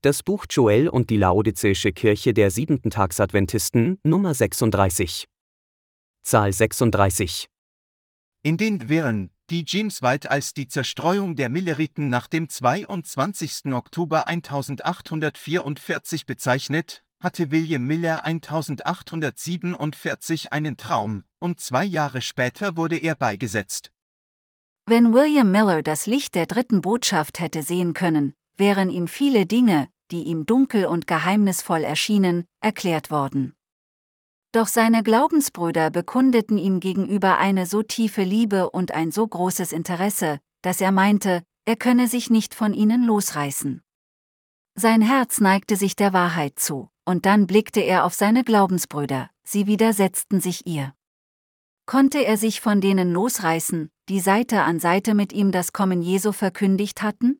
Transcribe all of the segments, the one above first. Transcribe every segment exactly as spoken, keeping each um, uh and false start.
Das Buch Joel und die Laodizäische Kirche der Siebenten-Tags-Adventisten, Nummer sechsunddreißig. Zahl sechsunddreißig. In den Wirren, die James White als die Zerstreuung der Milleriten nach dem zweiundzwanzigsten Oktober eintausendachthundertvierundvierzig bezeichnet, hatte William Miller eintausendachthundertsiebenundvierzig einen Traum, und zwei Jahre später wurde er beigesetzt. Wenn William Miller das Licht der dritten Botschaft hätte sehen können, wären ihm viele Dinge, die ihm dunkel und geheimnisvoll erschienen, erklärt worden. Doch seine Glaubensbrüder bekundeten ihm gegenüber eine so tiefe Liebe und ein so großes Interesse, dass er meinte, er könne sich nicht von ihnen losreißen. Sein Herz neigte sich der Wahrheit zu, und dann blickte er auf seine Glaubensbrüder, sie widersetzten sich ihr. Konnte er sich von denen losreißen, die Seite an Seite mit ihm das Kommen Jesu verkündigt hatten?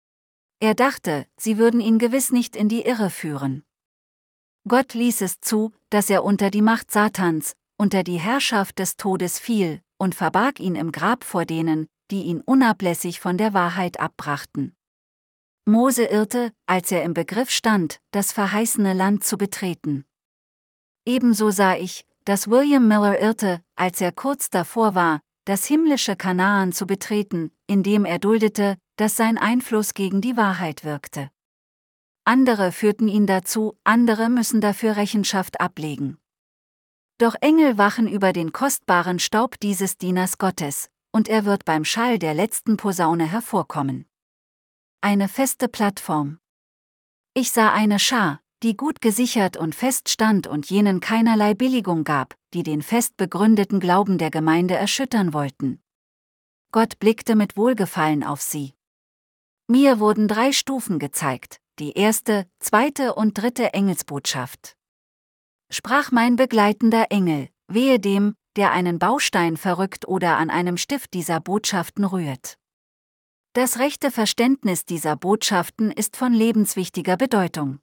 Er dachte, sie würden ihn gewiss nicht in die Irre führen. Gott ließ es zu, dass er unter die Macht Satans, unter die Herrschaft des Todes fiel, und verbarg ihn im Grab vor denen, die ihn unablässig von der Wahrheit abbrachten. Mose irrte, als er im Begriff stand, das verheißene Land zu betreten. Ebenso sah ich, dass William Miller irrte, als er kurz davor war, das himmlische Kanaan zu betreten, indem er duldete, dass sein Einfluss gegen die Wahrheit wirkte. Andere führten ihn dazu, andere müssen dafür Rechenschaft ablegen. Doch Engel wachen über den kostbaren Staub dieses Dieners Gottes, und er wird beim Schall der letzten Posaune hervorkommen. Eine feste Plattform. Ich sah eine Schar, die gut gesichert und fest stand und jenen keinerlei Billigung gab, die den fest begründeten Glauben der Gemeinde erschüttern wollten. Gott blickte mit Wohlgefallen auf sie. Mir wurden drei Stufen gezeigt, die erste, zweite und dritte Engelsbotschaft. Sprach mein begleitender Engel, wehe dem, der einen Baustein verrückt oder an einem Stift dieser Botschaften rührt. Das rechte Verständnis dieser Botschaften ist von lebenswichtiger Bedeutung.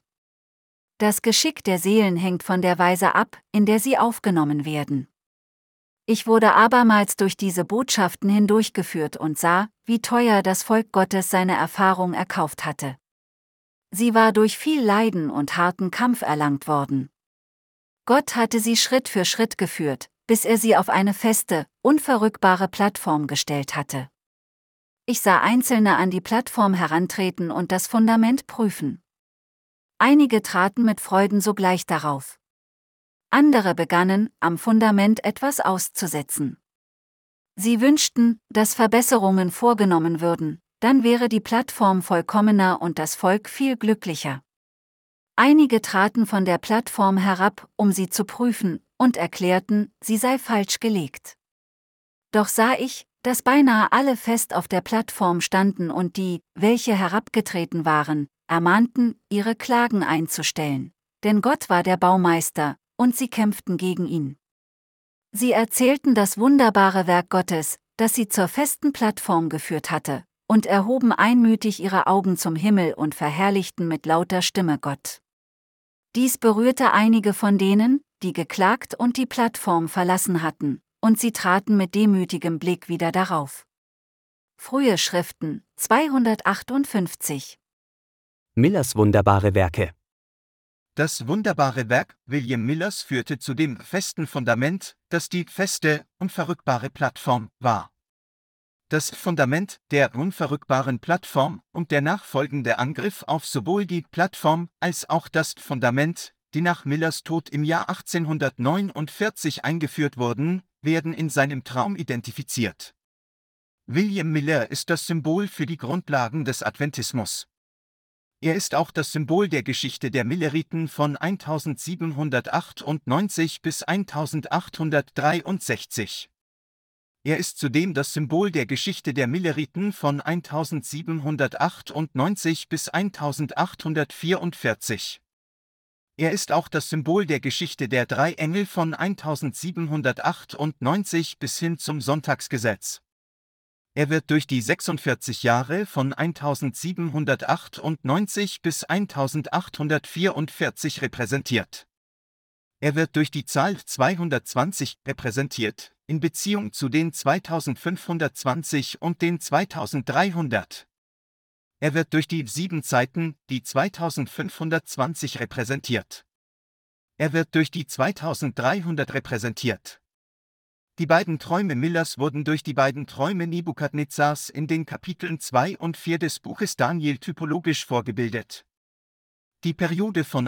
Das Geschick der Seelen hängt von der Weise ab, in der sie aufgenommen werden. Ich wurde abermals durch diese Botschaften hindurchgeführt und sah, wie teuer das Volk Gottes seine Erfahrung erkauft hatte. Sie war durch viel Leiden und harten Kampf erlangt worden. Gott hatte sie Schritt für Schritt geführt, bis er sie auf eine feste, unverrückbare Plattform gestellt hatte. Ich sah Einzelne an die Plattform herantreten und das Fundament prüfen. Einige traten mit Freuden sogleich darauf. Andere begannen, am Fundament etwas auszusetzen. Sie wünschten, dass Verbesserungen vorgenommen würden, dann wäre die Plattform vollkommener und das Volk viel glücklicher. Einige traten von der Plattform herab, um sie zu prüfen, und erklärten, sie sei falsch gelegt. Doch sah ich, dass beinahe alle fest auf der Plattform standen und die, welche herabgetreten waren, ermahnten, ihre Klagen einzustellen. Denn Gott war der Baumeister, und sie kämpften gegen ihn. Sie erzählten das wunderbare Werk Gottes, das sie zur festen Plattform geführt hatte, und erhoben einmütig ihre Augen zum Himmel und verherrlichten mit lauter Stimme Gott. Dies berührte einige von denen, die geklagt und die Plattform verlassen hatten, und sie traten mit demütigem Blick wieder darauf. Frühe Schriften, zweihundertachtundfünfzig. Millers wunderbare Werke. Das wunderbare Werk William Millers führte zu dem festen Fundament, das die feste, unverrückbare Plattform war. Das Fundament der unverrückbaren Plattform und der nachfolgende Angriff auf sowohl die Plattform als auch das Fundament, die nach Millers Tod im Jahr achtzehnhundertneunundvierzig eingeführt wurden, werden in seinem Traum identifiziert. William Miller ist das Symbol für die Grundlagen des Adventismus. Er ist auch das Symbol der Geschichte der Milleriten von eintausendsiebenhundertachtundneunzig bis eintausendachthundertdreiundsechzig. Er ist zudem das Symbol der Geschichte der Milleriten von eintausendsiebenhundertachtundneunzig bis eintausendachthundertvierundvierzig. Er ist auch das Symbol der Geschichte der drei Engel von eintausendsiebenhundertachtundneunzig bis hin zum Sonntagsgesetz. Er wird durch die sechsundvierzig Jahre von eintausendsiebenhundertachtundneunzig bis eintausendachthundertvierundvierzig repräsentiert. Er wird durch die Zahl zweihundertzwanzig repräsentiert, in Beziehung zu den zweitausendfünfhundertzwanzig und den zweitausenddreihundert. Er wird durch die sieben Zeiten, die zweitausendfünfhundertzwanzig repräsentiert. Er wird durch die zweitausenddreihundert repräsentiert. Die beiden Träume Millers wurden durch die beiden Träume Nebukadnezars in den Kapiteln zwei und vier des Buches Daniel typologisch vorgebildet. Die Periode von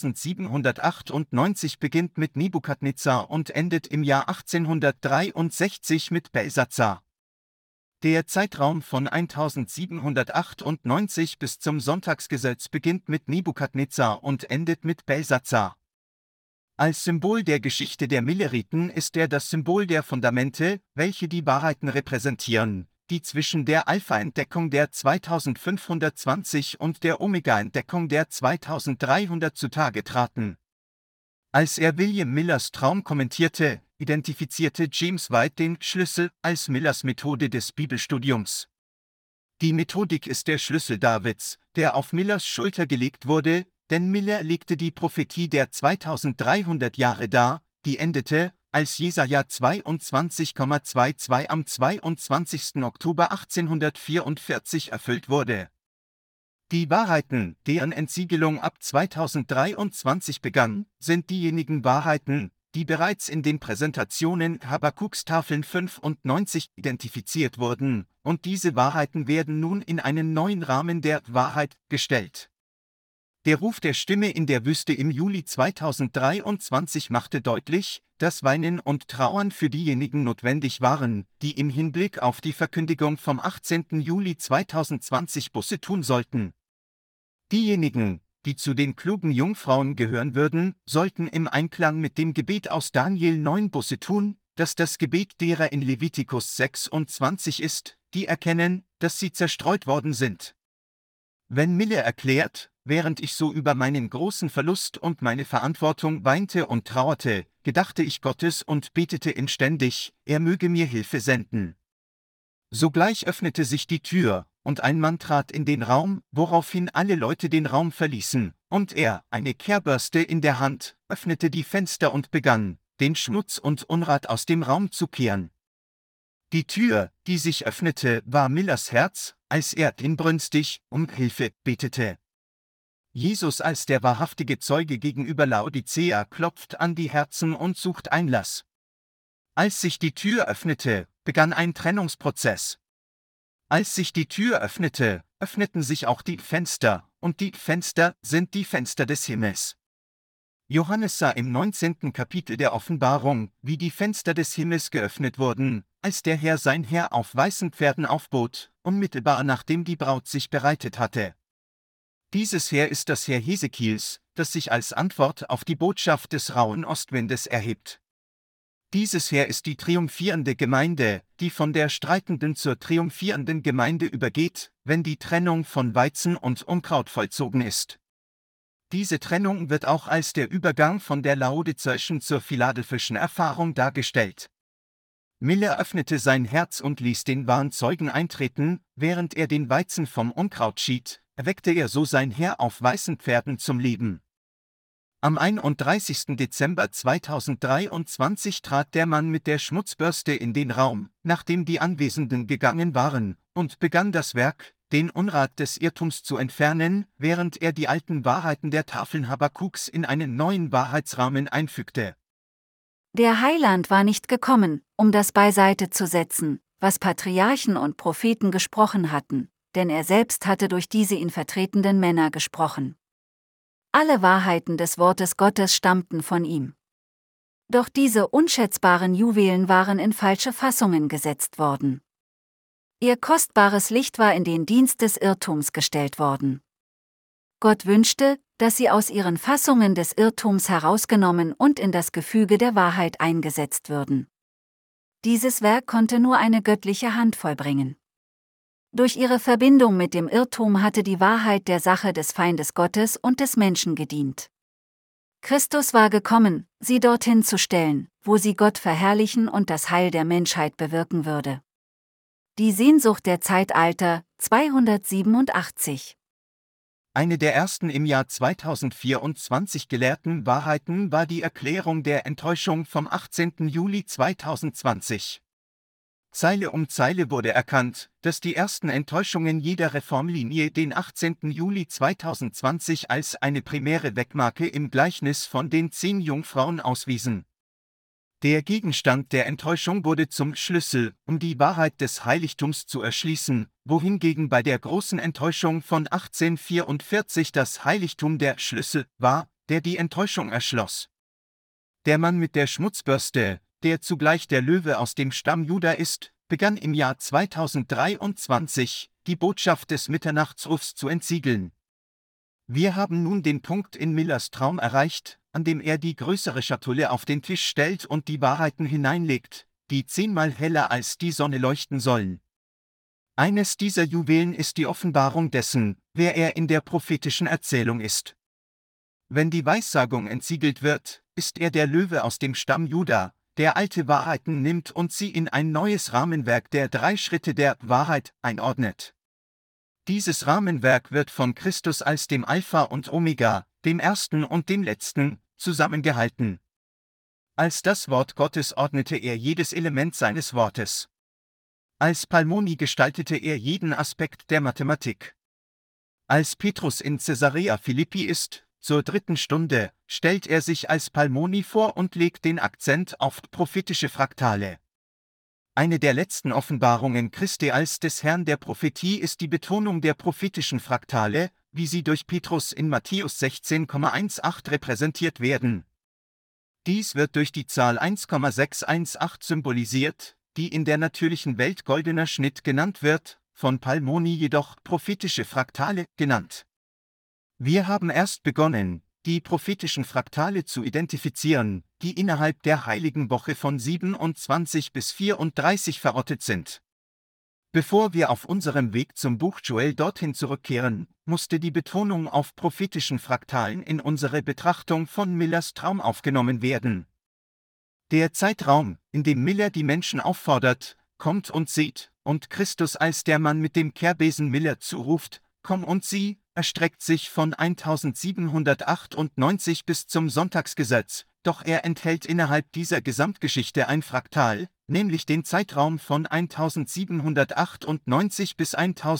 eintausendsiebenhundertachtundneunzig beginnt mit Nebukadnezar und endet im Jahr achtzehnhundertdreiundsechzig mit Belsazar. Der Zeitraum von eintausendsiebenhundertachtundneunzig bis zum Sonntagsgesetz beginnt mit Nebukadnezar und endet mit Belsazar. Als Symbol der Geschichte der Milleriten ist er das Symbol der Fundamente, welche die Wahrheiten repräsentieren, die zwischen der Alpha-Entdeckung der zweitausendfünfhundertzwanzig und der Omega-Entdeckung der zweitausenddreihundert zutage traten. Als er William Millers Traum kommentierte, identifizierte James White den Schlüssel als Millers Methode des Bibelstudiums. Die Methodik ist der Schlüssel Davids, der auf Millers Schulter gelegt wurde, denn Miller legte die Prophetie der zweitausenddreihundert Jahre dar, die endete, als Jesaja zweiundzwanzig Komma zweiundzwanzig am zweiundzwanzigsten Oktober achtzehnhundertvierundvierzig erfüllt wurde. Die Wahrheiten, deren Entsiegelung ab zweitausenddreiundzwanzig begann, sind diejenigen Wahrheiten, die bereits in den Präsentationen Habakuks Tafeln fünfundneunzig identifiziert wurden, und diese Wahrheiten werden nun in einen neuen Rahmen der Wahrheit gestellt. Der Ruf der Stimme in der Wüste im Juli zweitausenddreiundzwanzig machte deutlich, dass Weinen und Trauern für diejenigen notwendig waren, die im Hinblick auf die Verkündigung vom achtzehnten Juli zweitausendzwanzig Buße tun sollten. Diejenigen, die zu den klugen Jungfrauen gehören würden, sollten im Einklang mit dem Gebet aus Daniel neun Buße tun, das das Gebet derer in Levitikus sechsundzwanzig ist, die erkennen, dass sie zerstreut worden sind. Wenn Miller erklärt, während ich so über meinen großen Verlust und meine Verantwortung weinte und trauerte, gedachte ich Gottes und betete inständig, er möge mir Hilfe senden. Sogleich öffnete sich die Tür, und ein Mann trat in den Raum, woraufhin alle Leute den Raum verließen, und er, eine Kehrbürste in der Hand, öffnete die Fenster und begann, den Schmutz und Unrat aus dem Raum zu kehren. Die Tür, die sich öffnete, war Millers Herz, als er inbrünstig um Hilfe betete. Jesus als der wahrhaftige Zeuge gegenüber Laodicea klopft an die Herzen und sucht Einlass. Als sich die Tür öffnete, begann ein Trennungsprozess. Als sich die Tür öffnete, öffneten sich auch die Fenster, und die Fenster sind die Fenster des Himmels. Johannes sah im neunzehnten Kapitel der Offenbarung, wie die Fenster des Himmels geöffnet wurden, als der Herr sein Heer auf weißen Pferden aufbot, unmittelbar nachdem die Braut sich bereitet hatte. Dieses Heer ist das Heer Hesekiels, das sich als Antwort auf die Botschaft des rauen Ostwindes erhebt. Dieses Heer ist die triumphierende Gemeinde, die von der streitenden zur triumphierenden Gemeinde übergeht, wenn die Trennung von Weizen und Unkraut vollzogen ist. Diese Trennung wird auch als der Übergang von der laodizäischen zur philadelphischen Erfahrung dargestellt. Miller öffnete sein Herz und ließ den wahren Zeugen eintreten, während er den Weizen vom Unkraut schied, erweckte er so sein Heer auf weißen Pferden zum Leben. Am einunddreißigsten Dezember zweitausenddreiundzwanzig trat der Mann mit der Schmutzbürste in den Raum, nachdem die Anwesenden gegangen waren, und begann das Werk, den Unrat des Irrtums zu entfernen, während er die alten Wahrheiten der Tafeln Habakuks in einen neuen Wahrheitsrahmen einfügte. Der Heiland war nicht gekommen, um das beiseite zu setzen, was Patriarchen und Propheten gesprochen hatten, denn er selbst hatte durch diese ihn vertretenden Männer gesprochen. Alle Wahrheiten des Wortes Gottes stammten von ihm. Doch diese unschätzbaren Juwelen waren in falsche Fassungen gesetzt worden. Ihr kostbares Licht war in den Dienst des Irrtums gestellt worden. Gott wünschte, dass sie aus ihren Fassungen des Irrtums herausgenommen und in das Gefüge der Wahrheit eingesetzt würden. Dieses Werk konnte nur eine göttliche Hand vollbringen. Durch ihre Verbindung mit dem Irrtum hatte die Wahrheit der Sache des Feindes Gottes und des Menschen gedient. Christus war gekommen, sie dorthin zu stellen, wo sie Gott verherrlichen und das Heil der Menschheit bewirken würde. Die Sehnsucht der Zeitalter, zweihundertsiebenundachtzig. Eine der ersten im Jahr zweitausendvierundzwanzig gelehrten Wahrheiten war die Erklärung der Enttäuschung vom achtzehnten Juli zweitausendzwanzig. Zeile um Zeile wurde erkannt, dass die ersten Enttäuschungen jeder Reformlinie den achtzehnten Juli zweitausendzwanzig als eine primäre Wegmarke im Gleichnis von den zehn Jungfrauen auswiesen. Der Gegenstand der Enttäuschung wurde zum Schlüssel, um die Wahrheit des Heiligtums zu erschließen, wohingegen bei der großen Enttäuschung von achtzehnhundertvierundvierzig das Heiligtum der Schlüssel war, der die Enttäuschung erschloss. Der Mann mit der Schmutzbürste, der zugleich der Löwe aus dem Stamm Juda ist, begann im Jahr zweitausenddreiundzwanzig, die Botschaft des Mitternachtsrufs zu entsiegeln. Wir haben nun den Punkt in Millers Traum erreicht, an dem er die größere Schatulle auf den Tisch stellt und die Wahrheiten hineinlegt, die zehnmal heller als die Sonne leuchten sollen. Eines dieser Juwelen ist die Offenbarung dessen, wer er in der prophetischen Erzählung ist. Wenn die Weissagung entsiegelt wird, ist er der Löwe aus dem Stamm Juda, der alte Wahrheiten nimmt und sie in ein neues Rahmenwerk der drei Schritte der Wahrheit einordnet. Dieses Rahmenwerk wird von Christus als dem Alpha und Omega, dem Ersten und dem Letzten, zusammengehalten. Als das Wort Gottes ordnete er jedes Element seines Wortes. Als Palmoni gestaltete er jeden Aspekt der Mathematik. Als Petrus in Caesarea Philippi ist, zur dritten Stunde, stellt er sich als Palmoni vor und legt den Akzent auf prophetische Fraktale. Eine der letzten Offenbarungen Christi als des Herrn der Prophetie ist die Betonung der prophetischen Fraktale, wie sie durch Petrus in Matthäus sechzehn Komma achtzehn repräsentiert werden. Dies wird durch die Zahl eins Komma sechshundertzachtzehn symbolisiert, die in der natürlichen Welt goldener Schnitt genannt wird, von Palmoni jedoch prophetische Fraktale genannt. Wir haben erst begonnen, die prophetischen Fraktale zu identifizieren, die innerhalb der heiligen Woche von siebenundzwanzig bis vierunddreißig verortet sind. Bevor wir auf unserem Weg zum Buch Joel dorthin zurückkehren, musste die Betonung auf prophetischen Fraktalen in unsere Betrachtung von Millers Traum aufgenommen werden. Der Zeitraum, in dem Miller die Menschen auffordert, kommt und seht, und Christus als der Mann mit dem Kehrbesen Miller zuruft, komm und sieh, erstreckt sich von eintausendsiebenhundertachtundneunzig bis zum Sonntagsgesetz, doch er enthält innerhalb dieser Gesamtgeschichte ein Fraktal, nämlich den Zeitraum von eintausendsiebenhundertachtundneunzig bis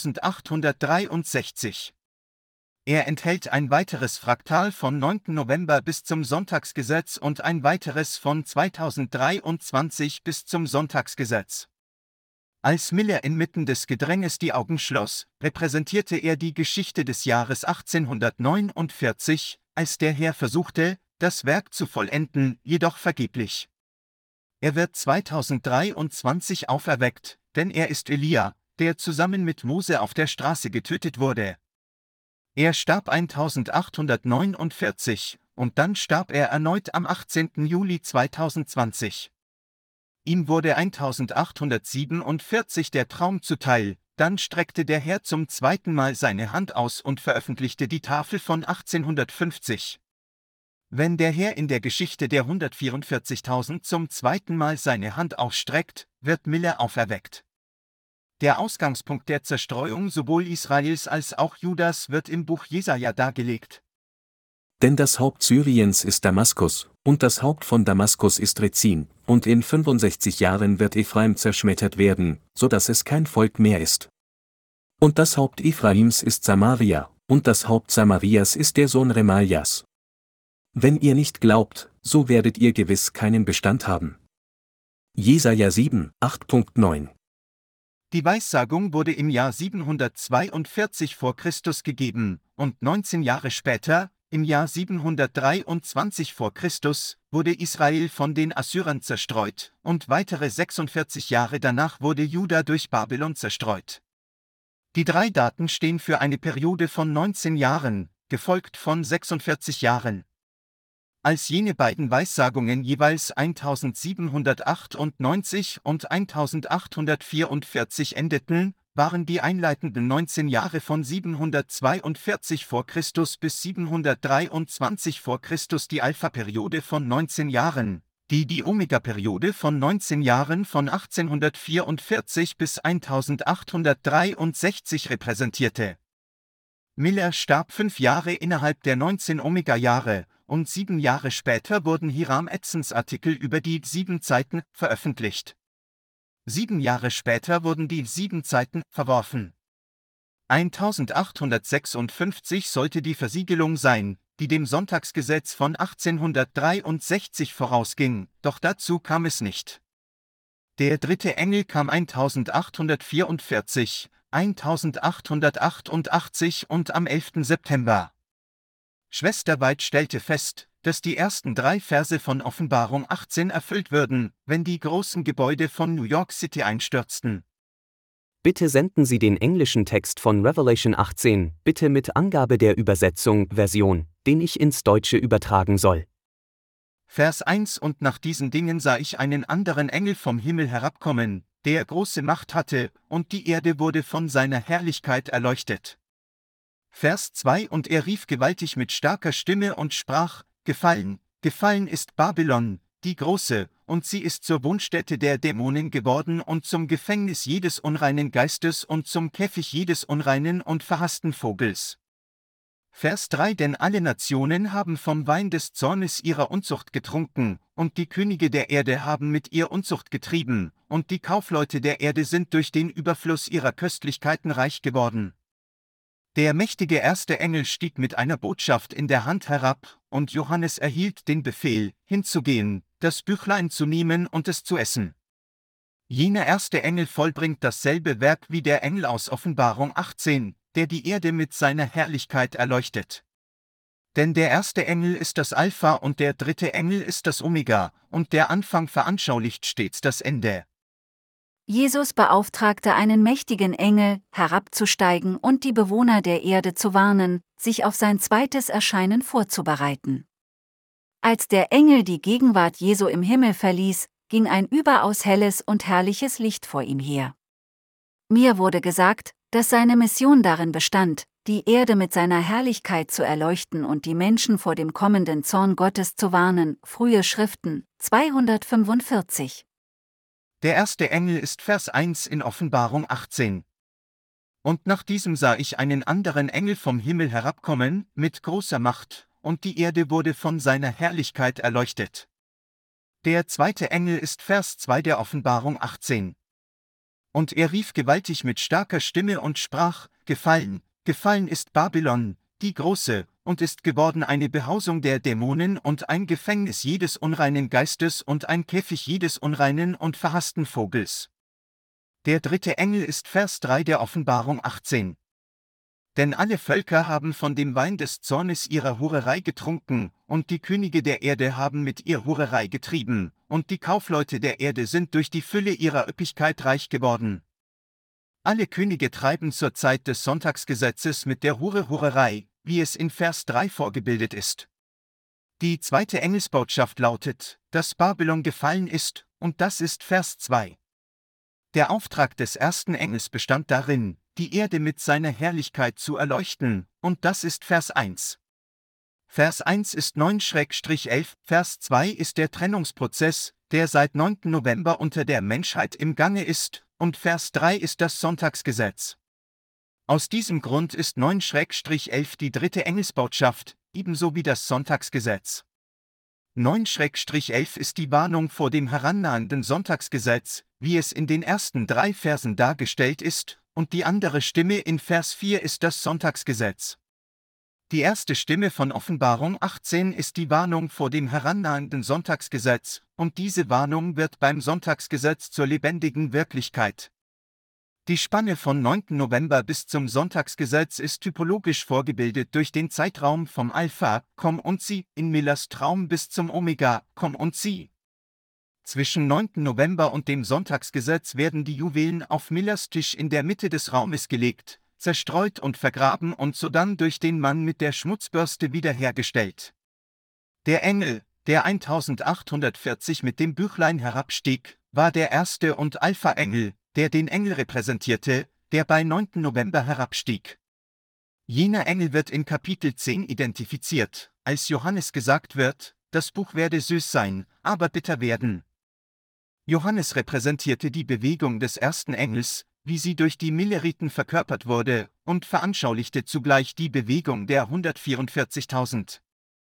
eintausendachthundertdreiundsechzig. Er enthält ein weiteres Fraktal vom neunten November bis zum Sonntagsgesetz und ein weiteres von zweitausenddreiundzwanzig bis zum Sonntagsgesetz. Als Miller inmitten des Gedränges die Augen schloss, repräsentierte er die Geschichte des Jahres achtzehnhundertneunundvierzig, als der Herr versuchte, das Werk zu vollenden, jedoch vergeblich. Er wird zweitausenddreiundzwanzig auferweckt, denn er ist Elia, der zusammen mit Mose auf der Straße getötet wurde. Er starb eintausendachthundertneunundvierzig, und dann starb er erneut am achtzehnten Juli zweitausendzwanzig. Ihm wurde eintausendachthundertsiebenundvierzig der Traum zuteil, dann streckte der Herr zum zweiten Mal seine Hand aus und veröffentlichte die Tafel von achtzehnhundertfünfzig. Wenn der Herr in der Geschichte der hundertvierundvierzigtausend zum zweiten Mal seine Hand ausstreckt, wird Miller auferweckt. Der Ausgangspunkt der Zerstreuung sowohl Israels als auch Judas wird im Buch Jesaja dargelegt. Denn das Haupt Syriens ist Damaskus, und das Haupt von Damaskus ist Rezin, und in fünfundsechzig Jahren wird Ephraim zerschmettert werden, so dass es kein Volk mehr ist. Und das Haupt Ephraims ist Samaria, und das Haupt Samarias ist der Sohn Remaljas. Wenn ihr nicht glaubt, so werdet ihr gewiss keinen Bestand haben. Jesaja sieben, acht Punkt neun. Die Weissagung wurde im Jahr siebenhundertzweiundvierzig vor Christus gegeben, und neunzehn Jahre später, im Jahr siebenhundertdreiundzwanzig vor Christus, wurde Israel von den Assyrern zerstreut, und weitere sechsundvierzig Jahre danach wurde Juda durch Babylon zerstreut. Die drei Daten stehen für eine Periode von neunzehn Jahren, gefolgt von sechsundvierzig Jahren. Als jene beiden Weissagungen jeweils eintausendsiebenhundertachtundneunzig und eintausendachthundertvierundvierzig endeten, waren die einleitenden neunzehn Jahre von siebenhundertzweiundvierzig vor Christus bis siebenhundertdreiundzwanzig vor Christus die Alpha-Periode von neunzehn Jahren, die die Omega-Periode von neunzehn Jahren von achtzehnhundertvierundvierzig bis eintausendachthundertdreiundsechzig repräsentierte. Miller starb fünf Jahre innerhalb der neunzehn Omega-Jahre, und sieben Jahre später wurden Hiram Edsons Artikel über die sieben Zeiten veröffentlicht. Sieben Jahre später wurden die sieben Zeiten verworfen. eintausendachthundertsechsundfünfzig sollte die Versiegelung sein, die dem Sonntagsgesetz von achtzehnhundertdreiundsechzig vorausging, doch dazu kam es nicht. Der dritte Engel kam eintausendachthundertvierundvierzig, eintausendachthundertachtundachtzig und am elften September. Schwester White stellte fest, dass die ersten drei Verse von Offenbarung achtzehn erfüllt würden, wenn die großen Gebäude von New York City einstürzten. Bitte senden Sie den englischen Text von Revelation achtzehn, bitte mit Angabe der Übersetzung, Version, den ich ins Deutsche übertragen soll. Vers eins Und nach diesen Dingen sah ich einen anderen Engel vom Himmel herabkommen, der große Macht hatte, und die Erde wurde von seiner Herrlichkeit erleuchtet. Vers zwei Und er rief gewaltig mit starker Stimme und sprach, Gefallen, gefallen ist Babylon, die Große, und sie ist zur Wohnstätte der Dämonen geworden und zum Gefängnis jedes unreinen Geistes und zum Käfig jedes unreinen und verhassten Vogels. Vers drei Denn alle Nationen haben vom Wein des Zornes ihrer Unzucht getrunken, und die Könige der Erde haben mit ihr Unzucht getrieben, und die Kaufleute der Erde sind durch den Überfluss ihrer Köstlichkeiten reich geworden. Der mächtige erste Engel stieg mit einer Botschaft in der Hand herab, und Johannes erhielt den Befehl, hinzugehen, das Büchlein zu nehmen und es zu essen. Jener erste Engel vollbringt dasselbe Werk wie der Engel aus Offenbarung achtzehn, der die Erde mit seiner Herrlichkeit erleuchtet. Denn der erste Engel ist das Alpha und der dritte Engel ist das Omega, und der Anfang veranschaulicht stets das Ende. Jesus beauftragte einen mächtigen Engel, herabzusteigen und die Bewohner der Erde zu warnen, sich auf sein zweites Erscheinen vorzubereiten. Als der Engel die Gegenwart Jesu im Himmel verließ, ging ein überaus helles und herrliches Licht vor ihm her. Mir wurde gesagt, dass seine Mission darin bestand, die Erde mit seiner Herrlichkeit zu erleuchten und die Menschen vor dem kommenden Zorn Gottes zu warnen. Frühe Schriften, zweihundertfünfundvierzig. Der erste Engel ist Vers eins in Offenbarung achtzehn. Und nach diesem sah ich einen anderen Engel vom Himmel herabkommen, mit großer Macht, und die Erde wurde von seiner Herrlichkeit erleuchtet. Der zweite Engel ist Vers zwei der Offenbarung achtzehn. Und er rief gewaltig mit starker Stimme und sprach, Gefallen, gefallen ist Babylon, die Große, und ist geworden eine Behausung der Dämonen und ein Gefängnis jedes unreinen Geistes und ein Käfig jedes unreinen und verhassten Vogels. Der dritte Engel ist Vers drei der Offenbarung achtzehn. Denn alle Völker haben von dem Wein des Zornes ihrer Hurerei getrunken, und die Könige der Erde haben mit ihr Hurerei getrieben, und die Kaufleute der Erde sind durch die Fülle ihrer Üppigkeit reich geworden. Alle Könige treiben zur Zeit des Sonntagsgesetzes mit der Hure Hurerei, wie es in Vers drei vorgebildet ist. Die zweite Engelsbotschaft lautet, dass Babylon gefallen ist, und das ist Vers zwei. Der Auftrag des ersten Engels bestand darin, die Erde mit seiner Herrlichkeit zu erleuchten, und das ist Vers eins. Vers eins ist neun elf, Vers zwei ist der Trennungsprozess, der seit neunten November unter der Menschheit im Gange ist, und Vers drei ist das Sonntagsgesetz. Aus diesem Grund ist neun elf die dritte Engelsbotschaft, ebenso wie das Sonntagsgesetz. neun elf ist die Warnung vor dem herannahenden Sonntagsgesetz, wie es in den ersten drei Versen dargestellt ist, und die andere Stimme in Vers vier ist das Sonntagsgesetz. Die erste Stimme von Offenbarung achtzehn ist die Warnung vor dem herannahenden Sonntagsgesetz, und diese Warnung wird beim Sonntagsgesetz zur lebendigen Wirklichkeit. Die Spanne von neunten November bis zum Sonntagsgesetz ist typologisch vorgebildet durch den Zeitraum vom Alpha, komm und sieh, in Millers Traum bis zum Omega, komm und sieh. Zwischen neunten November und dem Sonntagsgesetz werden die Juwelen auf Millers Tisch in der Mitte des Raumes gelegt, zerstreut und vergraben und sodann durch den Mann mit der Schmutzbürste wiederhergestellt. Der Engel, der eintausendachthundertvierzig mit dem Büchlein herabstieg, war der erste und Alpha-Engel, der den Engel repräsentierte, der bei neunten November herabstieg. Jener Engel wird in Kapitel zehn identifiziert, als Johannes gesagt wird, das Buch werde süß sein, aber bitter werden. Johannes repräsentierte die Bewegung des ersten Engels, wie sie durch die Milleriten verkörpert wurde, und veranschaulichte zugleich die Bewegung der hundertvierundvierzigtausend.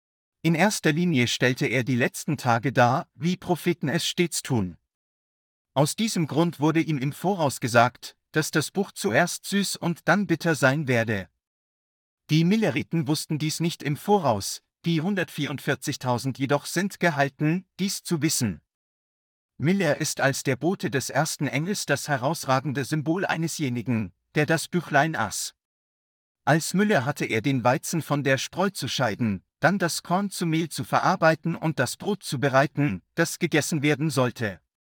In erster Linie stellte er die letzten Tage dar, wie Propheten es stets tun. Aus diesem Grund wurde ihm im Voraus gesagt, dass das Buch zuerst süß und dann bitter sein werde. Die Milleriten wussten dies nicht im Voraus, die hundertvierundvierzigtausend jedoch sind gehalten, dies zu wissen. Miller ist als der Bote des ersten Engels das herausragende Symbol einesjenigen, der das Büchlein aß. Als Müller hatte er den Weizen von der Spreu zu scheiden, dann das Korn zu Mehl zu verarbeiten und das Brot zu bereiten, das gegessen werden sollte.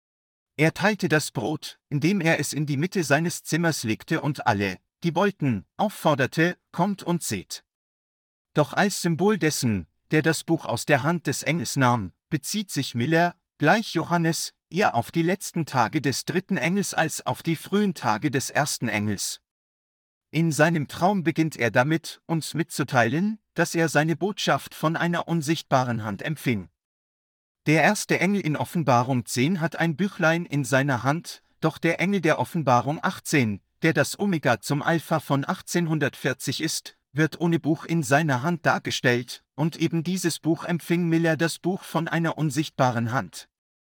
Er teilte das Brot, indem er es in die Mitte seines Zimmers legte und alle, die wollten, aufforderte, kommt und seht. Doch als Symbol dessen, der das Buch aus der Hand des Engels nahm, bezieht sich Miller, gleich Johannes, eher auf die letzten Tage des dritten Engels als auf die frühen Tage des ersten Engels. In seinem Traum beginnt er damit, uns mitzuteilen, dass er seine Botschaft von einer unsichtbaren Hand empfing. Der erste Engel in Offenbarung zehn hat ein Büchlein in seiner Hand, doch der Engel der Offenbarung achtzehn, der das Omega zum Alpha von achtzehnhundertvierzig ist, wird ohne Buch in seiner Hand dargestellt, und eben dieses Buch empfing Miller das Buch von einer unsichtbaren Hand.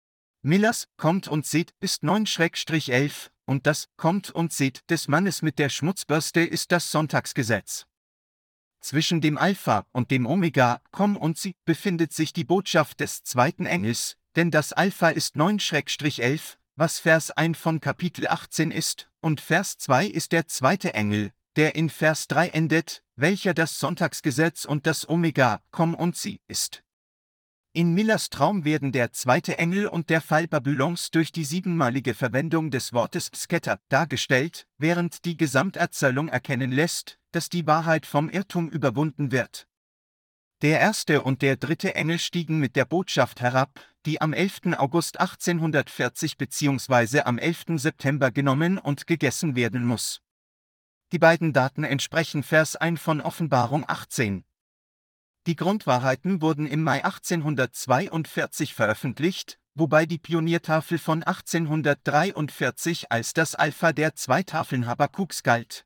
Millers Kommt und seht ist neun elf, und das Kommt und seht des Mannes mit der Schmutzbürste ist das Sonntagsgesetz. Zwischen dem Alpha und dem Omega, Komm und sie, befindet sich die Botschaft des zweiten Engels, denn das Alpha ist neun elf, was Vers eins von Kapitel achtzehn ist, und Vers zwei ist der zweite Engel, der in Vers drei endet, welcher das Sonntagsgesetz und das Omega, Komm und sie, ist. In Millers Traum werden der zweite Engel und der Fall Babylons durch die siebenmalige Verwendung des Wortes Scatter dargestellt, während die Gesamterzählung erkennen lässt, dass die Wahrheit vom Irrtum überwunden wird. Der erste und der dritte Engel stiegen mit der Botschaft herab, die am elften August achtzehnhundertvierzig bzw. am elften September genommen und gegessen werden muss. Die beiden Daten entsprechen Vers eins von Offenbarung achtzehn. Die Grundwahrheiten wurden im Mai achtzehnhundertzweiundvierzig veröffentlicht, wobei die Pioniertafel von achtzehnhundertdreiundvierzig als das Alpha der zwei Tafeln Habakkuks galt.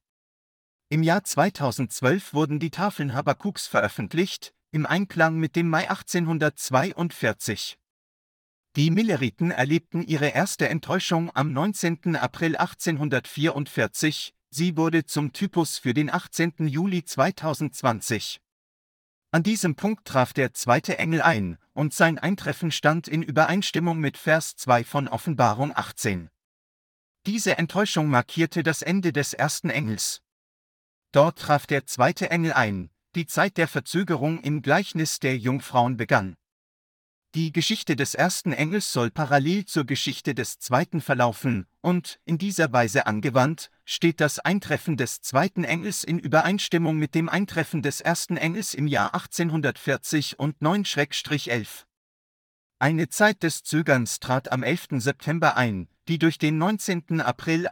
Im Jahr zweitausendzwölf wurden die Tafeln Habakkuks veröffentlicht, im Einklang mit dem Mai achtzehnhundertzweiundvierzig. Die Milleriten erlebten ihre erste Enttäuschung am neunzehnten April achtzehnhundertvierundvierzig, sie wurde zum Typus für den achtzehnten Juli zweitausendzwanzig. An diesem Punkt traf der zweite Engel ein, und sein Eintreffen stand in Übereinstimmung mit Vers zwei von Offenbarung achtzehn. Diese Enttäuschung markierte das Ende des ersten Engels. Dort traf der zweite Engel ein, die Zeit der Verzögerung im Gleichnis der Jungfrauen begann. Die Geschichte des ersten Engels soll parallel zur Geschichte des zweiten verlaufen, und, in dieser Weise angewandt, steht das Eintreffen des zweiten Engels in Übereinstimmung mit dem Eintreffen des ersten Engels im Jahr achtzehnhundertvierzig und neun elf. Eine Zeit des Zögerns trat am elften September ein, die durch den neunzehnten April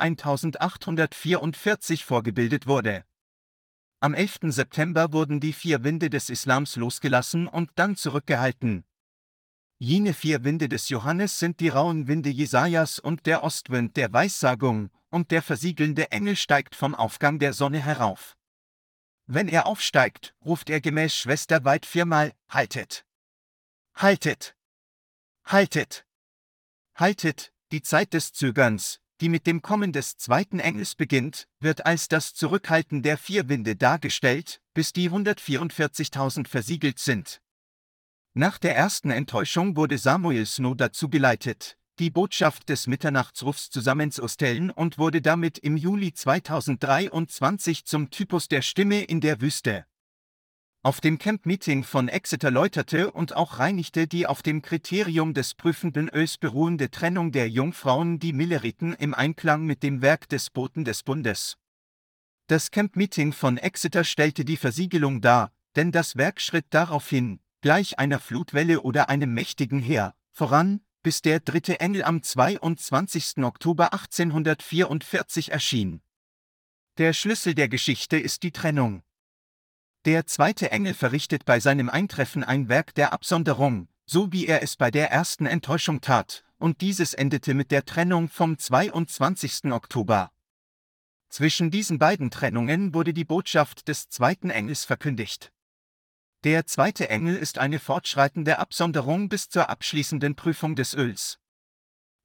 eintausendachthundertvierundvierzig vorgebildet wurde. Am elften September wurden die vier Winde des Islams losgelassen und dann zurückgehalten. Jene vier Winde des Johannes sind die rauen Winde Jesajas und der Ostwind der Weissagung, und der versiegelnde Engel steigt vom Aufgang der Sonne herauf. Wenn er aufsteigt, ruft er gemäß Schwester White viermal, Haltet! Haltet! Haltet! Haltet! Die Zeit des Zögerns, die mit dem Kommen des zweiten Engels beginnt, wird als das Zurückhalten der vier Winde dargestellt, bis die hundertvierundvierzigtausend versiegelt sind. Nach der ersten Enttäuschung wurde Samuel Snow dazu geleitet, die Botschaft des Mitternachtsrufs zusammenzustellen und wurde damit im Juli zweitausenddreiundzwanzig zum Typus der Stimme in der Wüste. Auf dem Camp-Meeting von Exeter läuterte und auch reinigte die auf dem Kriterium des prüfenden Öls beruhende Trennung der Jungfrauen die Milleriten im Einklang mit dem Werk des Boten des Bundes. Das Camp-Meeting von Exeter stellte die Versiegelung dar, denn das Werk schritt darauf hin, gleich einer Flutwelle oder einem mächtigen Heer, voran, bis der dritte Engel am zweiundzwanzigsten Oktober achtzehnhundertvierundvierzig erschien. Der Schlüssel der Geschichte ist die Trennung. Der zweite Engel verrichtet bei seinem Eintreffen ein Werk der Absonderung, so wie er es bei der ersten Enttäuschung tat, und dieses endete mit der Trennung vom zweiundzwanzigsten Oktober. Zwischen diesen beiden Trennungen wurde die Botschaft des zweiten Engels verkündigt. Der zweite Engel ist eine fortschreitende Absonderung bis zur abschließenden Prüfung des Öls.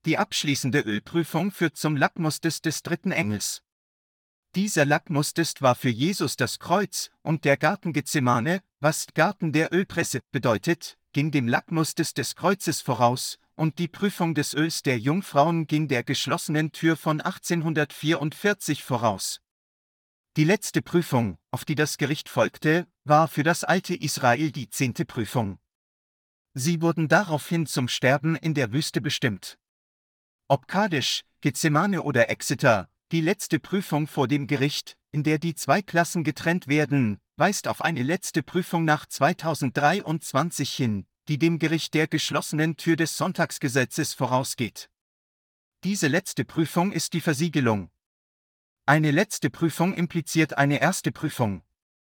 Die abschließende Ölprüfung führt zum Lackmustest des dritten Engels. Dieser Lackmustest war für Jesus das Kreuz, und der Garten Gethsemane, was Garten der Ölpresse bedeutet, ging dem Lackmustest des Kreuzes voraus, und die Prüfung des Öls der Jungfrauen ging der geschlossenen Tür von achtzehnhundertvierundvierzig voraus. Die letzte Prüfung, auf die das Gericht folgte, war für das alte Israel die zehnte Prüfung. Sie wurden daraufhin zum Sterben in der Wüste bestimmt. Ob Kadesh, Gethsemane oder Exeter, die letzte Prüfung vor dem Gericht, in der die zwei Klassen getrennt werden, weist auf eine letzte Prüfung nach zweitausenddreiundzwanzig hin, die dem Gericht der geschlossenen Tür des Sonntagsgesetzes vorausgeht. Diese letzte Prüfung ist die Versiegelung. Eine letzte Prüfung impliziert eine erste Prüfung.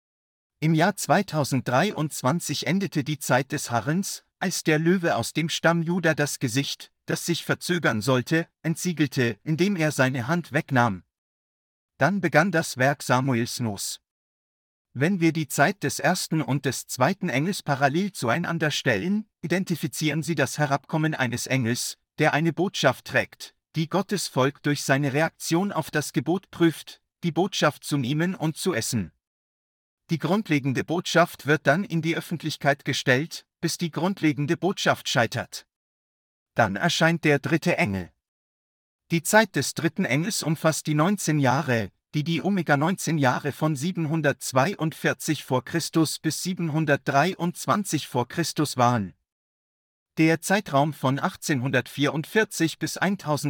Im Jahr zweitausenddreiundzwanzig endete die Zeit des Harrens, als der Löwe aus dem Stamm Juda das Gesicht, das sich verzögern sollte, entsiegelte, indem er seine Hand wegnahm. Dann begann das Werk Samuels Nos. Wenn wir die Zeit des ersten und des zweiten Engels parallel zueinander stellen, identifizieren sie das Herabkommen eines Engels, der eine Botschaft trägt, die Gottes Volk durch seine Reaktion auf das Gebot prüft, die Botschaft zu nehmen und zu essen. Die grundlegende Botschaft wird dann in die Öffentlichkeit gestellt, bis die grundlegende Botschaft scheitert. Dann erscheint der dritte Engel. Die Zeit des dritten Engels umfasst die neunzehn Jahre, die die Omega neunzehn Jahre von siebenhundertzweiundvierzig vor Christus bis siebenhundertdreiundzwanzig vor Christus waren. Der Zeitraum von achtzehnhundertvierundvierzig bis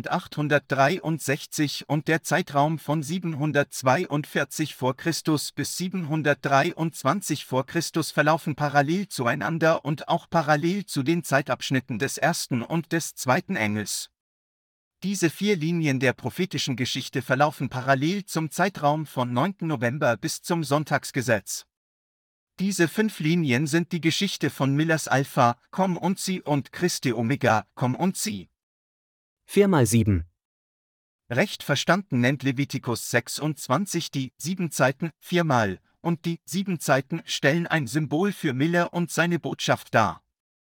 eintausendachthundertdreiundsechzig und der Zeitraum von siebenhundertzweiundvierzig vor Christus bis siebenhundertdreiundzwanzig vor Christus verlaufen parallel zueinander und auch parallel zu den Zeitabschnitten des ersten und des zweiten Engels. Diese vier Linien der prophetischen Geschichte verlaufen parallel zum Zeitraum von neunten November bis zum Sonntagsgesetz. Diese fünf Linien sind die Geschichte von Millers Alpha, Komm und Sie und Christi Omega, Komm und Sie. vier mal sieben. Recht verstanden nennt Levitikus sechsundzwanzig die sieben Zeiten viermal, und die sieben Zeiten stellen ein Symbol für Miller und seine Botschaft dar.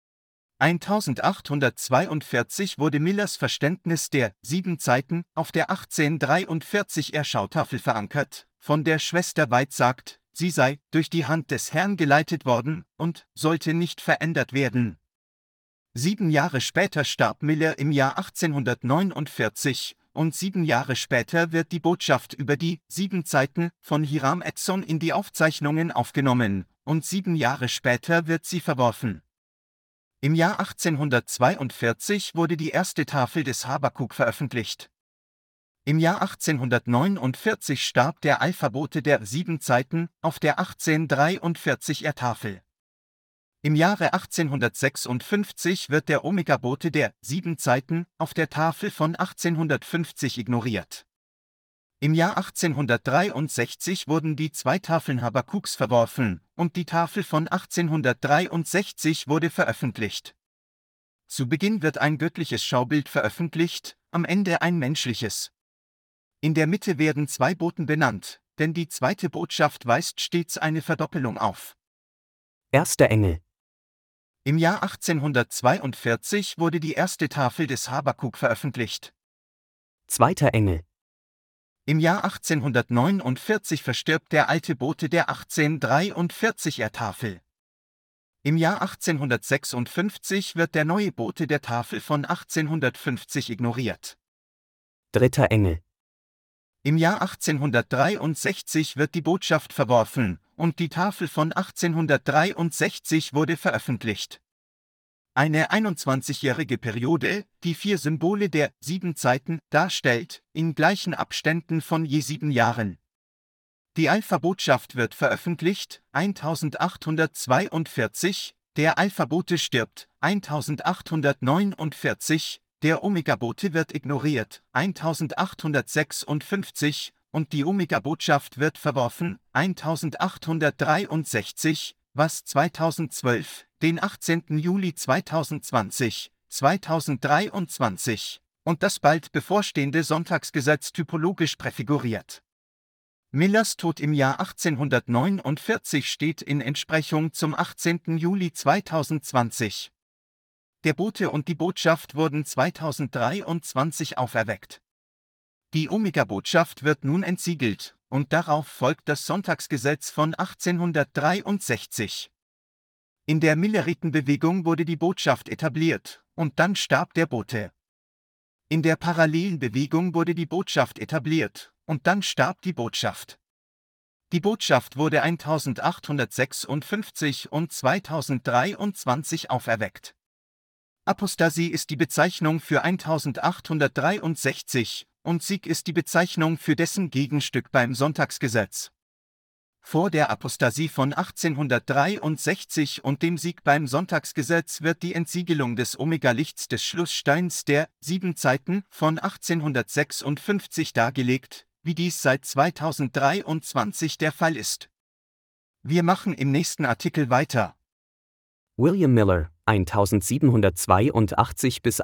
eintausendachthundertzweiundvierzig wurde Millers Verständnis der sieben Zeiten auf der achtzehnhundertdreiundvierzig Erschautafel verankert, von der Schwester White sagt, sie sei durch die Hand des Herrn geleitet worden und sollte nicht verändert werden. Sieben Jahre später starb Miller im Jahr achtzehnhundertneunundvierzig, und sieben Jahre später wird die Botschaft über die sieben Zeiten von Hiram Edson in die Aufzeichnungen aufgenommen, und sieben Jahre später wird sie verworfen. Im Jahr achtzehnhundertzweiundvierzig wurde die erste Tafel des Habakuk veröffentlicht. Im Jahr achtzehnhundertneunundvierzig starb der Alphabote der sieben Zeiten auf der achtzehnhundertdreiundvierzig Tafel. Im Jahre achtzehnhundertsechsundfünfzig wird der Omega-Bote der sieben Zeiten auf der Tafel von achtzehnhundertfünfzig ignoriert. Im Jahr achtzehnhundertdreiundsechzig wurden die zwei Tafeln Habakuks verworfen, und die Tafel von achtzehnhundertdreiundsechzig wurde veröffentlicht. Zu Beginn wird ein göttliches Schaubild veröffentlicht, am Ende ein menschliches. In der Mitte werden zwei Boten benannt, denn die zweite Botschaft weist stets eine Verdoppelung auf. Erster Engel. Im Jahr achtzehnhundertzweiundvierzig wurde die erste Tafel des Habakuk veröffentlicht. Zweiter Engel. Im Jahr achtzehnhundertneunundvierzig verstirbt der alte Bote der achtzehnhundertdreiundvierzig Tafel. Im Jahr achtzehnhundertsechsundfünfzig wird der neue Bote der Tafel von achtzehnhundertfünfzig ignoriert. Dritter Engel. Im Jahr achtzehnhundertdreiundsechzig wird die Botschaft verworfen, und die Tafel von achtzehnhundertdreiundsechzig wurde veröffentlicht. Eine einundzwanzigjährige Periode, die vier Symbole der sieben Zeiten darstellt, in gleichen Abständen von je sieben Jahren. Die Alpha-Botschaft wird veröffentlicht, eintausendachthundertzweiundvierzig, der Alpha-Bote stirbt, eintausendachthundertneunundvierzig, der Omega-Bote wird ignoriert, eintausendachthundertsechsundfünfzig, und die Omega-Botschaft wird verworfen, eintausendachthundertdreiundsechzig, was zweitausendzwölf, den achtzehnten Juli zweitausendzwanzig, zweitausenddreiundzwanzig, und das bald bevorstehende Sonntagsgesetz typologisch präfiguriert. Millers Tod im Jahr achtzehnhundertneunundvierzig steht in Entsprechung zum achtzehnten Juli zweitausendzwanzig. der Bote und die Botschaft wurden zweitausenddreiundzwanzig auferweckt. Die Omega-Botschaft wird nun entsiegelt, und darauf folgt das Sonntagsgesetz von achtzehnhundertdreiundsechzig. In der Milleritenbewegung wurde die Botschaft etabliert, und dann starb der Bote. In der parallelen Bewegung wurde die Botschaft etabliert, und dann starb die Botschaft. Die Botschaft wurde eintausendachthundertsechsundfünfzig und zweitausenddreiundzwanzig auferweckt. Apostasie ist die Bezeichnung für eintausendachthundertdreiundsechzig und Sieg ist die Bezeichnung für dessen Gegenstück beim Sonntagsgesetz. Vor der Apostasie von achtzehnhundertdreiundsechzig und dem Sieg beim Sonntagsgesetz wird die Entsiegelung des Omega-Lichts des Schlusssteins der sieben Zeiten von achtzehnhundertsechsundfünfzig dargelegt, wie dies seit zweitausenddreiundzwanzig der Fall ist. Wir machen im nächsten Artikel weiter. William Miller, eintausendsiebenhundertzweiundachtzig bis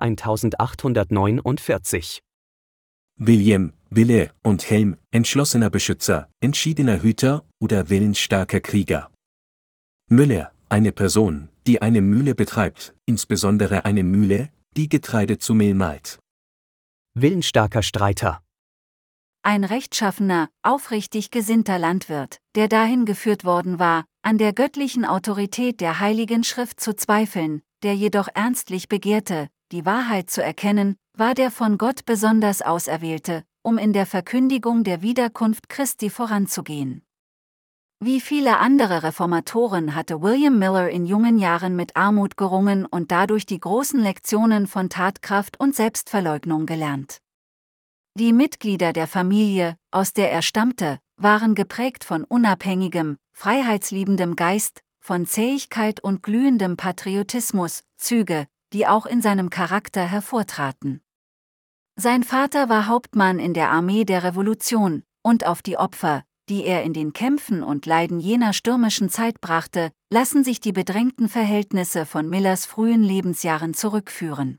eintausendachthundertneunundvierzig. William, Wille und Helm, entschlossener Beschützer, entschiedener Hüter oder willensstarker Krieger. Müller, eine Person, die eine Mühle betreibt, insbesondere eine Mühle, die Getreide zu Mehl mahlt. Willensstarker Streiter. Ein rechtschaffener, aufrichtig gesinnter Landwirt, der dahin geführt worden war, an der göttlichen Autorität der Heiligen Schrift zu zweifeln, der jedoch ernstlich begehrte, die Wahrheit zu erkennen, war der von Gott besonders Auserwählte, um in der Verkündigung der Wiederkunft Christi voranzugehen. Wie viele andere Reformatoren hatte William Miller in jungen Jahren mit Armut gerungen und dadurch die großen Lektionen von Tatkraft und Selbstverleugnung gelernt. Die Mitglieder der Familie, aus der er stammte, waren geprägt von unabhängigem, freiheitsliebendem Geist, von Zähigkeit und glühendem Patriotismus, Züge, die auch in seinem Charakter hervortraten. Sein Vater war Hauptmann in der Armee der Revolution, und auf die Opfer, die er in den Kämpfen und Leiden jener stürmischen Zeit brachte, lassen sich die bedrängten Verhältnisse von Millers frühen Lebensjahren zurückführen.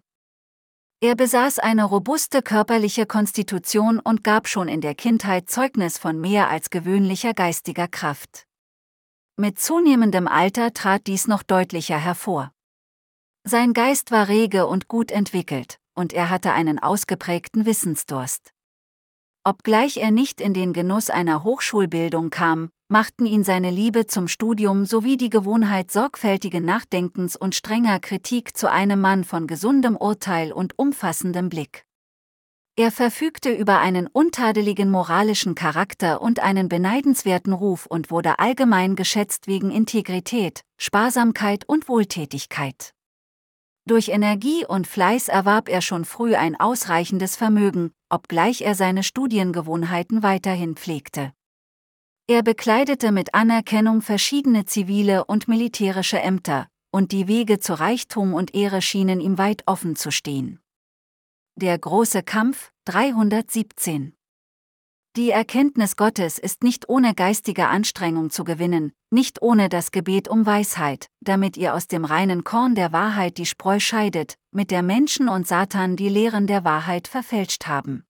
Er besaß eine robuste körperliche Konstitution und gab schon in der Kindheit Zeugnis von mehr als gewöhnlicher geistiger Kraft. Mit zunehmendem Alter trat dies noch deutlicher hervor. Sein Geist war rege und gut entwickelt, und er hatte einen ausgeprägten Wissensdurst. Obgleich er nicht in den Genuss einer Hochschulbildung kam, machten ihn seine Liebe zum Studium sowie die Gewohnheit sorgfältigen Nachdenkens und strenger Kritik zu einem Mann von gesundem Urteil und umfassendem Blick. Er verfügte über einen untadeligen moralischen Charakter und einen beneidenswerten Ruf und wurde allgemein geschätzt wegen Integrität, Sparsamkeit und Wohltätigkeit. Durch Energie und Fleiß erwarb er schon früh ein ausreichendes Vermögen, obgleich er seine Studiengewohnheiten weiterhin pflegte. Er bekleidete mit Anerkennung verschiedene zivile und militärische Ämter, und die Wege zu Reichtum und Ehre schienen ihm weit offen zu stehen. Der große Kampf, dreihundertsiebzehn. Die Erkenntnis Gottes ist nicht ohne geistige Anstrengung zu gewinnen, nicht ohne das Gebet um Weisheit, damit ihr aus dem reinen Korn der Wahrheit die Spreu scheidet, mit der Menschen und Satan die Lehren der Wahrheit verfälscht haben.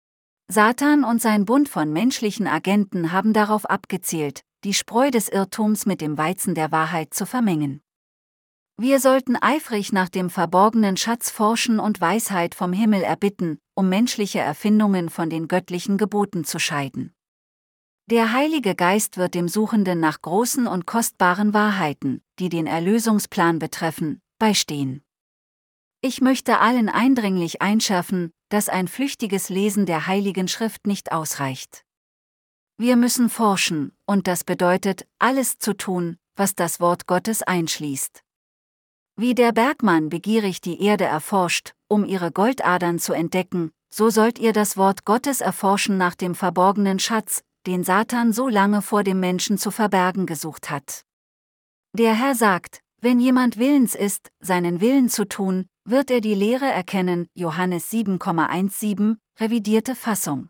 Satan und sein Bund von menschlichen Agenten haben darauf abgezielt, die Spreu des Irrtums mit dem Weizen der Wahrheit zu vermengen. Wir sollten eifrig nach dem verborgenen Schatz forschen und Weisheit vom Himmel erbitten, um menschliche Erfindungen von den göttlichen Geboten zu scheiden. Der Heilige Geist wird dem Suchenden nach großen und kostbaren Wahrheiten, die den Erlösungsplan betreffen, beistehen. Ich möchte allen eindringlich einschärfen, dass ein flüchtiges Lesen der Heiligen Schrift nicht ausreicht. Wir müssen forschen, und das bedeutet, alles zu tun, was das Wort Gottes einschließt. Wie der Bergmann begierig die Erde erforscht, um ihre Goldadern zu entdecken, so sollt ihr das Wort Gottes erforschen nach dem verborgenen Schatz, den Satan so lange vor dem Menschen zu verbergen gesucht hat. Der Herr sagt, wenn jemand willens ist, seinen Willen zu tun, wird er die Lehre erkennen, Johannes sieben Komma siebzehn, revidierte Fassung.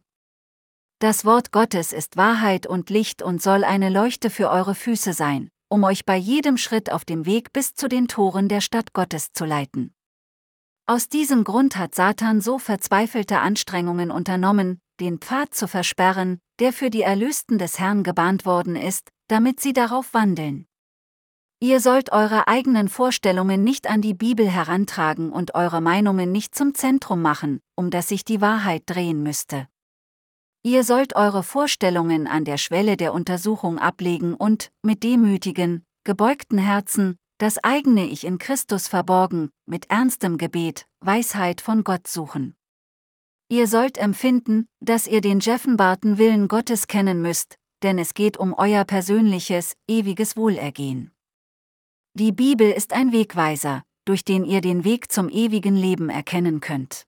Das Wort Gottes ist Wahrheit und Licht und soll eine Leuchte für eure Füße sein, um euch bei jedem Schritt auf dem Weg bis zu den Toren der Stadt Gottes zu leiten. Aus diesem Grund hat Satan so verzweifelte Anstrengungen unternommen, den Pfad zu versperren, der für die Erlösten des Herrn gebahnt worden ist, damit sie darauf wandeln. Ihr sollt eure eigenen Vorstellungen nicht an die Bibel herantragen und eure Meinungen nicht zum Zentrum machen, um das sich die Wahrheit drehen müsste. Ihr sollt eure Vorstellungen an der Schwelle der Untersuchung ablegen und, mit demütigen, gebeugten Herzen, das eigene Ich in Christus verborgen, mit ernstem Gebet, Weisheit von Gott suchen. Ihr sollt empfinden, dass ihr den geoffenbarten Willen Gottes kennen müsst, denn es geht um euer persönliches, ewiges Wohlergehen. Die Bibel ist ein Wegweiser, durch den ihr den Weg zum ewigen Leben erkennen könnt.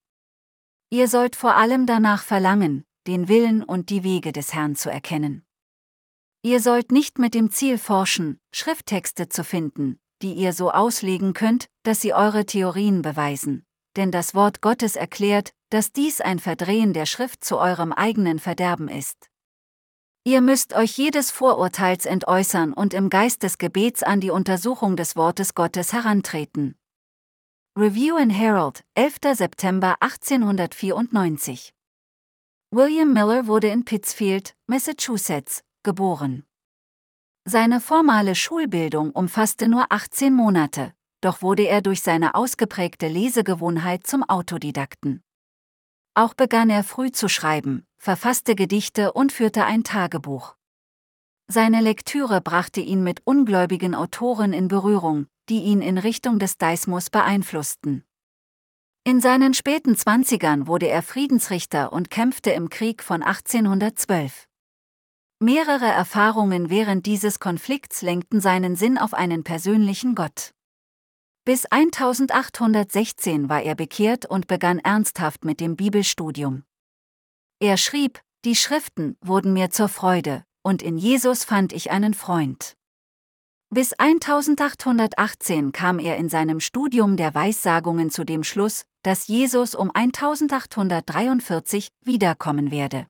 Ihr sollt vor allem danach verlangen, den Willen und die Wege des Herrn zu erkennen. Ihr sollt nicht mit dem Ziel forschen, Schrifttexte zu finden, die ihr so auslegen könnt, dass sie eure Theorien beweisen, denn das Wort Gottes erklärt, dass dies ein Verdrehen der Schrift zu eurem eigenen Verderben ist. Ihr müsst euch jedes Vorurteils entäußern und im Geist des Gebets an die Untersuchung des Wortes Gottes herantreten. Review and Herald, elfter September achtzehnhundertvierundneunzig. William Miller wurde in Pittsfield, Massachusetts, geboren. Seine formale Schulbildung umfasste nur achtzehn Monate, doch wurde er durch seine ausgeprägte Lesegewohnheit zum Autodidakten. Auch begann er früh zu schreiben, verfasste Gedichte und führte ein Tagebuch. Seine Lektüre brachte ihn mit ungläubigen Autoren in Berührung, die ihn in Richtung des Deismus beeinflussten. In seinen späten Zwanzigern wurde er Friedensrichter und kämpfte im Krieg von achtzehnhundertzwölf. Mehrere Erfahrungen während dieses Konflikts lenkten seinen Sinn auf einen persönlichen Gott. Bis eintausendachthundertsechzehn war er bekehrt und begann ernsthaft mit dem Bibelstudium. Er schrieb, die Schriften wurden mir zur Freude, und in Jesus fand ich einen Freund. Bis eintausendachthundertachtzehn kam er in seinem Studium der Weissagungen zu dem Schluss, dass Jesus um eintausendachthundertdreiundvierzig wiederkommen werde.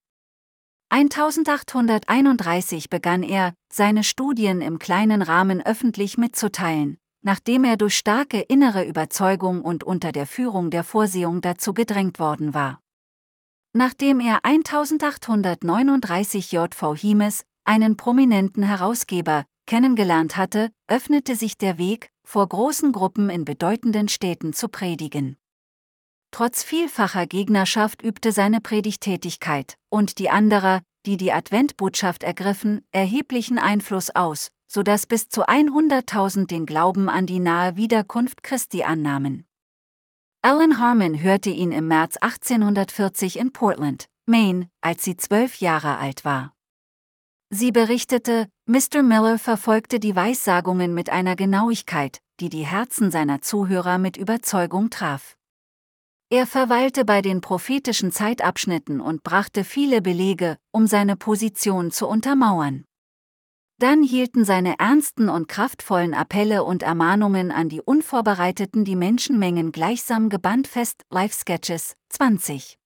eintausendachthunderteinunddreißig begann er, seine Studien im kleinen Rahmen öffentlich mitzuteilen, nachdem er durch starke innere Überzeugung und unter der Führung der Vorsehung dazu gedrängt worden war. Nachdem er eintausendachthundertneununddreißig J V Himes, einen prominenten Herausgeber, kennengelernt hatte, öffnete sich der Weg, vor großen Gruppen in bedeutenden Städten zu predigen. Trotz vielfacher Gegnerschaft übte seine Predigtätigkeit, und die anderer, die die Adventbotschaft ergriffen, erheblichen Einfluss aus, sodass bis zu hunderttausend den Glauben an die nahe Wiederkunft Christi annahmen. Ellen Harmon hörte ihn im März achtzehnhundertvierzig in Portland, Maine, als sie zwölf Jahre alt war. Sie berichtete, Mister Miller verfolgte die Weissagungen mit einer Genauigkeit, die die Herzen seiner Zuhörer mit Überzeugung traf. Er verweilte bei den prophetischen Zeitabschnitten und brachte viele Belege, um seine Position zu untermauern. Dann hielten seine ernsten und kraftvollen Appelle und Ermahnungen an die Unvorbereiteten die Menschenmengen gleichsam gebannt fest. Life Sketches, zwanzig.